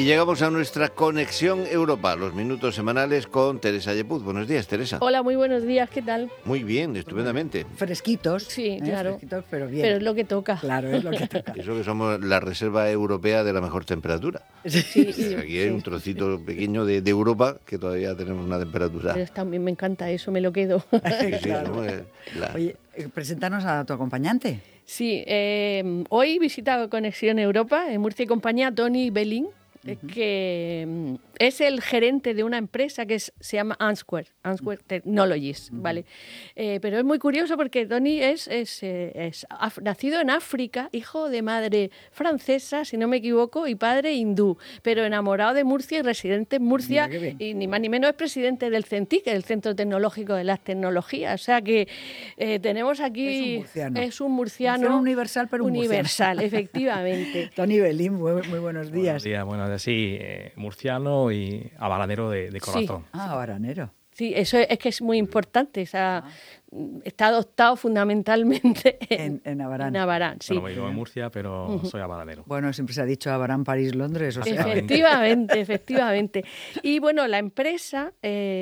Y llegamos a nuestra Conexión Europa, los minutos semanales con Teresa Yepuz. Buenos días, Teresa. Hola, muy buenos días, ¿qué tal? Muy bien, estupendamente. Fresquitos. Sí, claro. Fresquitos, pero bien. Pero es lo que toca. Claro, es lo que toca. Eso que somos la reserva europea de la mejor temperatura. Sí, Aquí hay un trocito pequeño de Europa que todavía tenemos una temperatura. Pero también me encanta eso, me lo quedo. Sí, Claro. ¿no? Oye, preséntanos a tu acompañante. Sí, hoy visita Conexión Europa en Murcia y compañía Tony Belling, que es el gerente de una empresa que se llama Ansquare Technologies, ¿vale? Pero es muy curioso porque Tony es nacido en África, hijo de madre francesa, si no me equivoco, y padre hindú, pero enamorado de Murcia y residente en Murcia, y ni más ni menos es presidente del CENTIC, el Centro Tecnológico de las Tecnologías. O sea que tenemos aquí... Es un murciano universal, pero universal, efectivamente. Tony Belling, muy buenos días. Buenos días, buenos días. Sí, murciano y habanero de corazón. Sí. Ah, habanero. Sí, eso es que es muy importante. O sea, está adoptado fundamentalmente en Abarán. En Abarán, sí. Bueno, vivo en Murcia, pero soy habanero. Bueno, siempre se ha dicho Abarán, París, Londres. O sea. Efectivamente. Y bueno, la empresa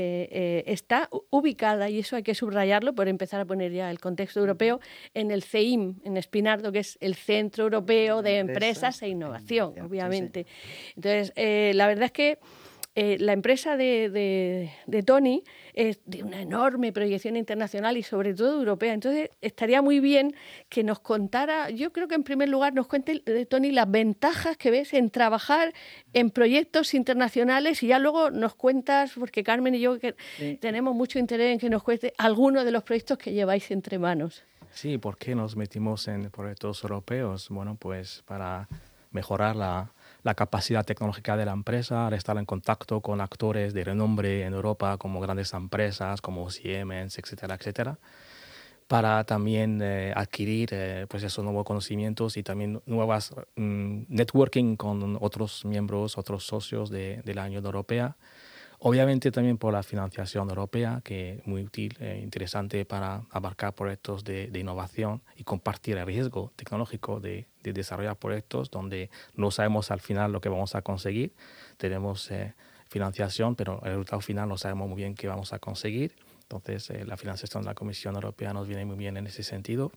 está ubicada, y eso hay que subrayarlo por empezar a poner ya el contexto europeo, en el CEIM, en Espinardo, que es el Centro Europeo de Empresas e Innovación, obviamente. Sí. Entonces, la verdad es que la empresa de Tony es de una enorme proyección internacional y sobre todo europea. Entonces, estaría muy bien que nos contara, yo creo que en primer lugar nos cuente, Tony, las ventajas que ves en trabajar en proyectos internacionales y ya luego nos cuentas, porque Carmen y yo tenemos mucho interés en que nos cuente algunos de los proyectos que lleváis entre manos. Sí, ¿por qué nos metimos en proyectos europeos? Bueno, pues para mejorar la capacidad tecnológica de la empresa, al estar en contacto con actores de renombre en Europa, como grandes empresas, como Siemens, etcétera, etcétera, para también adquirir pues esos nuevos conocimientos y también nuevas networking con otros miembros, otros socios de la Unión Europea. Obviamente también por la financiación europea, que es muy útil e interesante para abarcar proyectos de innovación y compartir el riesgo tecnológico de desarrollar proyectos donde no sabemos al final lo que vamos a conseguir. Tenemos financiación, pero el resultado final no sabemos muy bien qué vamos a conseguir. Entonces, la financiación de la Comisión Europea nos viene muy bien en ese sentido.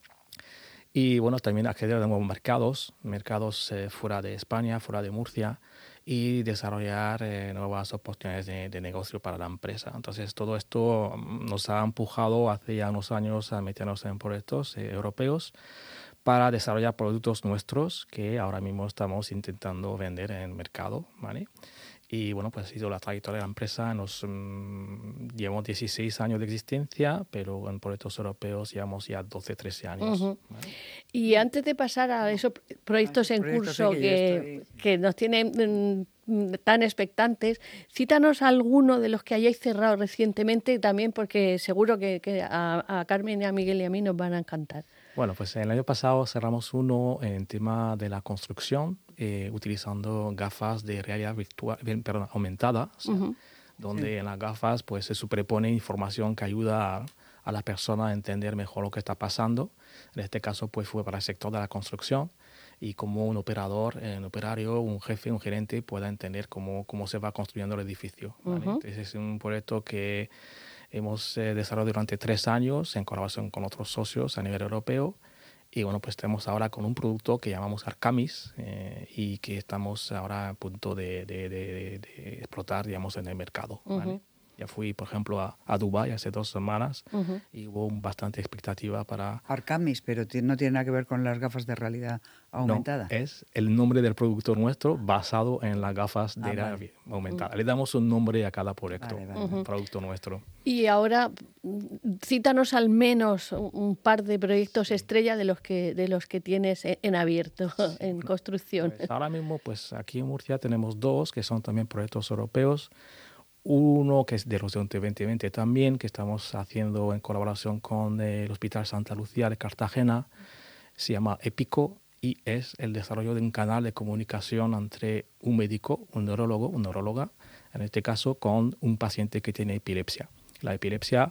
Y bueno, también acceder a nuevos mercados fuera de España, fuera de Murcia, y desarrollar nuevas oportunidades de negocio para la empresa. Entonces, todo esto nos ha empujado hace ya unos años a meternos en proyectos europeos para desarrollar productos nuestros que ahora mismo estamos intentando vender en el mercado, ¿vale? Y bueno, pues ha sido la trayectoria de la empresa. Llevamos 16 años de existencia, pero en proyectos europeos llevamos ya 12, 13 años. ¿Vale? Y antes de pasar a esos proyectos en curso que nos tienen tan expectantes, cítanos alguno de los que hayáis cerrado recientemente también, porque seguro que a Carmen, a Miguel y a mí nos van a encantar. Bueno, pues el año pasado cerramos uno en tema de la construcción, utilizando gafas de realidad aumentada, o sea, donde en las gafas pues, se superpone información que ayuda a la persona a entender mejor lo que está pasando. En este caso pues, fue para el sector de la construcción, y como un operario, un jefe, un gerente pueda entender cómo se va construyendo el edificio, ¿vale? Entonces es un proyecto que hemos desarrollado durante 3 años en colaboración con otros socios a nivel europeo. Y bueno, pues tenemos ahora con un producto que llamamos Arcamis y que estamos ahora a punto de explotar, digamos, en el mercado, ¿vale? Ya fui, por ejemplo, a Dubái hace 2 semanas y hubo bastante expectativa para... Arcamis, pero no tiene nada que ver con las gafas de realidad aumentada. No, es el nombre del producto nuestro basado en las gafas de realidad aumentada. Le damos un nombre a cada proyecto, producto nuestro. Y ahora, cítanos al menos un par de proyectos estrella de los que tienes en abierto, en construcción. Pues ahora mismo, pues aquí en Murcia tenemos 2 que son también proyectos europeos. Uno que es de Horizonte 2020 también, que estamos haciendo en colaboración con el Hospital Santa Lucía de Cartagena. Se llama EPICO y es el desarrollo de un canal de comunicación entre un médico, un neurólogo, una neuróloga, en este caso con un paciente que tiene epilepsia. La epilepsia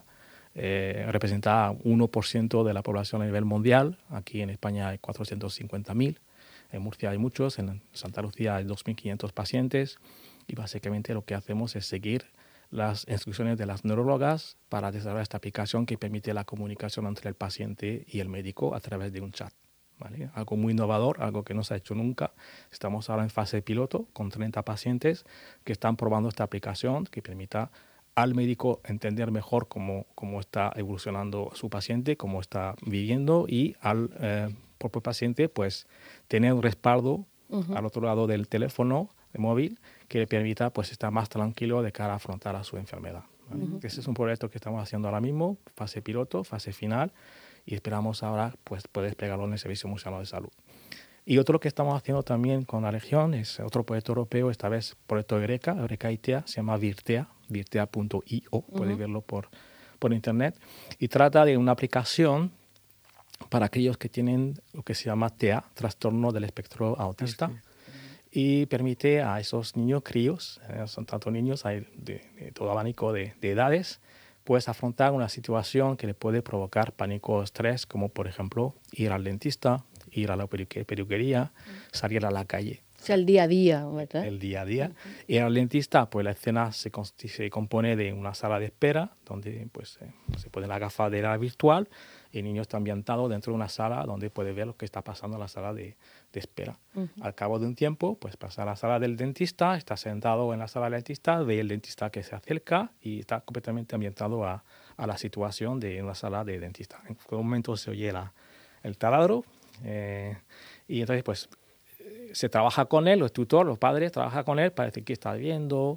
representa 1% de la población a nivel mundial. Aquí en España hay 450.000. En Murcia hay muchos, en Santa Lucía hay 2.500 pacientes y básicamente lo que hacemos es seguir las instrucciones de las neurólogas para desarrollar esta aplicación que permite la comunicación entre el paciente y el médico a través de un chat. ¿Vale? Algo muy innovador, algo que no se ha hecho nunca. Estamos ahora en fase de piloto con 30 pacientes que están probando esta aplicación que permita al médico entender mejor cómo está evolucionando su paciente, cómo está viviendo, y al propio paciente pues tener un respaldo al otro lado del teléfono de móvil que le permita pues estar más tranquilo de cara a afrontar a su enfermedad. ¿Vale? Ese es un proyecto que estamos haciendo ahora mismo, fase piloto, fase final, y esperamos ahora pues poder desplegarlo en el Servicio Murciano de Salud. Y otro que estamos haciendo también con la región es otro proyecto europeo, esta vez proyecto Eureka ITEA, se llama Virtea, virtea.io, podéis verlo por internet, y trata de una aplicación para aquellos que tienen lo que se llama TEA, trastorno del espectro autista, y permite a esos niños críos, son tanto niños, hay de todo abanico de edades, pues afrontar una situación que le puede provocar pánico o estrés, como por ejemplo ir al dentista, ir a la peluquería, salir a la calle. O sea, el día a día, ¿verdad? El día a día. Ir al dentista, pues la escena se compone de una sala de espera donde pues, se pone la gafa de realidad virtual y el niño está ambientado dentro de una sala donde puede ver lo que está pasando en la sala de espera. Al cabo de un tiempo, pues pasa a la sala del dentista, está sentado en la sala del dentista, ve el dentista que se acerca y está completamente ambientado a la situación de una sala de dentista. En un momento se oye el taladro y entonces pues se trabaja con él, los tutores, los padres trabajan con él para decir qué estás viendo,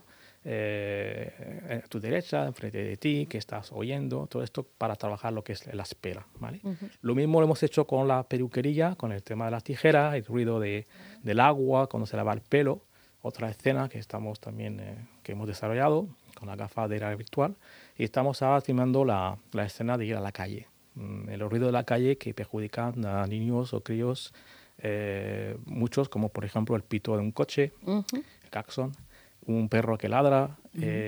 a tu derecha, enfrente de ti, qué estás oyendo, todo esto para trabajar lo que es la espera, ¿vale? Lo mismo lo hemos hecho con la peluquería, con el tema de las tijeras, el ruido del agua cuando se lava el pelo, otra escena que estamos también, que hemos desarrollado con la gafa de realidad virtual, y estamos ahora filmando la escena de ir a la calle, el ruido de la calle que perjudica a niños o críos, muchos, como por ejemplo el pito de un coche, el claxon, un perro que ladra,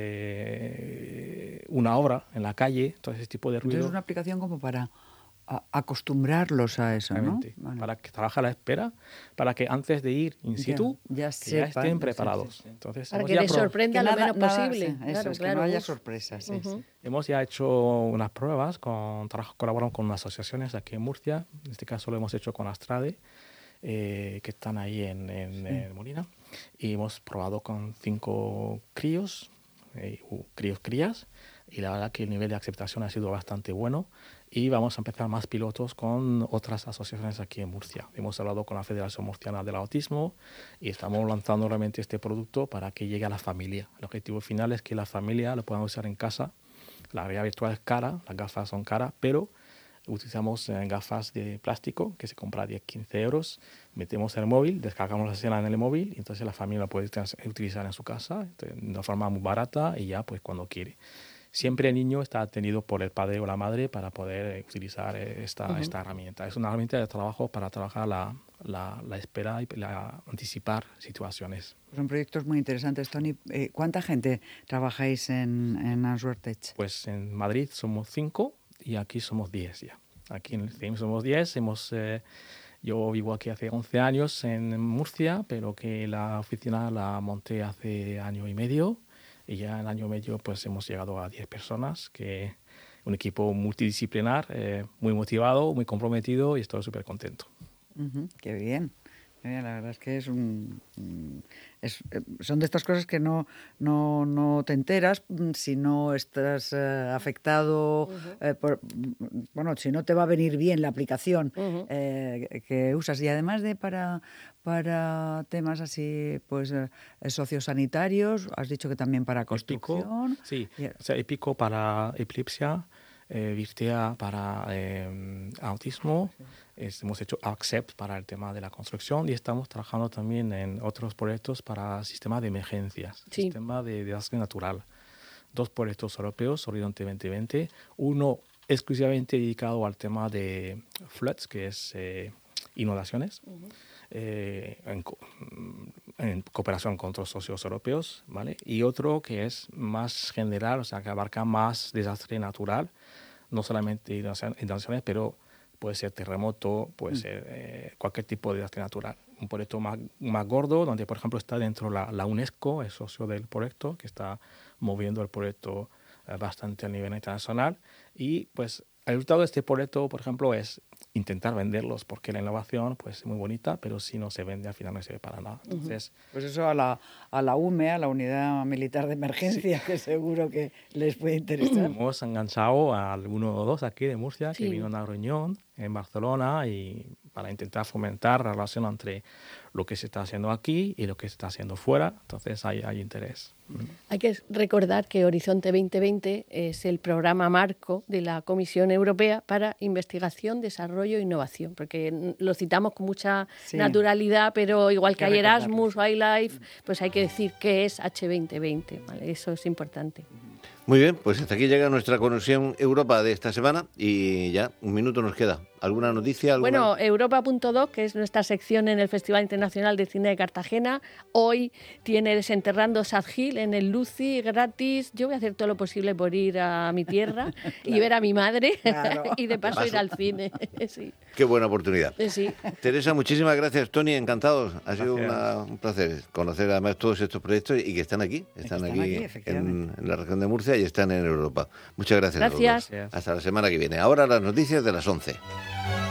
una obra en la calle, todo ese tipo de ruido. Entonces es una aplicación como para acostumbrarlos a eso, ¿no? Vale. Para que trabaje a la espera, para que antes de ir in situ ya estén preparados. Sí. Entonces, para que les sorprenda lo menos posible. Eso, que no haya sorpresas. Sí. Hemos ya hecho unas pruebas, colaboramos con unas asociaciones aquí en Murcia, en este caso lo hemos hecho con Astrade, que están ahí en Molina, y hemos probado con 5 críos, crías, y la verdad que el nivel de aceptación ha sido bastante bueno, y vamos a empezar más pilotos con otras asociaciones aquí en Murcia. Hemos hablado con la Federación Murciana del Autismo y estamos lanzando realmente este producto para que llegue a la familia. El objetivo final es que la familia lo pueda usar en casa. La realidad virtual es cara, las gafas son caras, pero utilizamos gafas de plástico que se compra a 10-15 euros, metemos el móvil, descargamos la escena en el móvil y entonces la familia la puede utilizar en su casa de una forma muy barata y ya pues cuando quiere. Siempre el niño está atendido por el padre o la madre para poder utilizar esta herramienta. Es una herramienta de trabajo para trabajar la espera y anticipar situaciones. Son proyectos muy interesantes, Toni. ¿Cuánta gente trabajáis en AnswerTech? Pues en Madrid somos 5 y aquí somos 10 ya. Aquí en el CEIM somos 10. Yo vivo aquí hace 11 años en Murcia, pero que la oficina la monté hace año y medio. Y ya en año y medio pues hemos llegado a 10 personas, un equipo multidisciplinar, muy motivado, muy comprometido y estoy súper contento. Qué bien. La verdad es que son de estas cosas que no te enteras si no estás afectado, si no te va a venir bien la aplicación que usas. Y además de para temas así pues sociosanitarios, has dicho que también para construcción. Epico para epilepsia, Virtea para autismo. Hemos hecho Accept para el tema de la construcción y estamos trabajando también en otros proyectos para sistema de emergencias, sistema de desastre natural. 2 proyectos europeos, Horizonte 2020, uno exclusivamente dedicado al tema de floods, que es inundaciones, en cooperación con otros socios europeos, ¿vale? Y otro que es más general, o sea, que abarca más desastre natural, no solamente inundaciones, pero puede ser terremoto, puede ser cualquier tipo de desastre natural. un proyecto más gordo, donde, por ejemplo, está dentro la UNESCO, es socio del proyecto, que está moviendo el proyecto bastante a nivel internacional. Y, pues, el resultado de este proyecto, por ejemplo, es intentar venderlos, porque la innovación pues, es muy bonita, pero si no se vende, al final no sirve para nada. Entonces, pues eso a la UME, a la Unidad Militar de Emergencia, que seguro que les puede interesar. Hemos enganchado a alguno o dos aquí de Murcia que vino a una reunión en Barcelona y para intentar fomentar la relación entre lo que se está haciendo aquí y lo que se está haciendo fuera. Entonces hay interés. Hay que recordar que Horizonte 2020 es el programa marco de la Comisión Europea para investigación, desarrollo e innovación, porque lo citamos con mucha naturalidad, pero igual que hay Erasmus, iLife, pues hay que decir qué es H2020, ¿vale? Eso es importante. Muy bien, pues hasta aquí llega nuestra conexión Europa de esta semana y ya un minuto nos queda. ¿Alguna noticia? Bueno, Europa.doc, que es nuestra sección en el Festival Internacional de Cine de Cartagena, hoy tiene Desenterrando Sad Hill en el Lucy gratis. Yo voy a hacer todo lo posible por ir a mi tierra y ver a mi madre y de paso ir al cine. Sí. Qué buena oportunidad. Sí. Teresa, muchísimas gracias. Tony, encantados. Ha sido un placer conocer además todos estos proyectos y que están aquí. Están aquí en la región de Murcia y están en Europa. Muchas gracias. Gracias. A todos. Hasta la semana que viene. Ahora las noticias de las 11.